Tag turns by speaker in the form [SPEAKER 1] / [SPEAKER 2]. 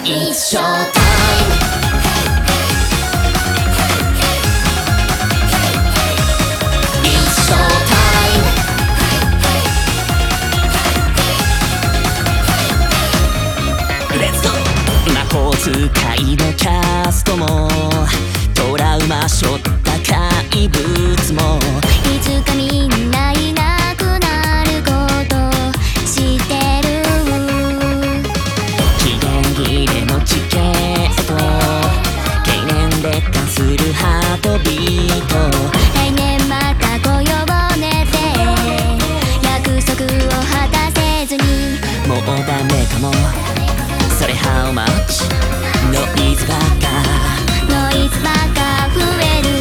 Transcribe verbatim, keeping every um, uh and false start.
[SPEAKER 1] It's showtime. It's showtime. Let's go. 魔法使いのキャストもトラウマ背負った怪物も
[SPEAKER 2] いつかみんないなくなること知ってる。
[SPEAKER 1] 期限切れのチケット経年劣化するハートビート
[SPEAKER 2] 来年また来ようねって約束を果たせずに
[SPEAKER 1] もうダメかもそれ How much ノイズばっか
[SPEAKER 2] ノイズばっか増える。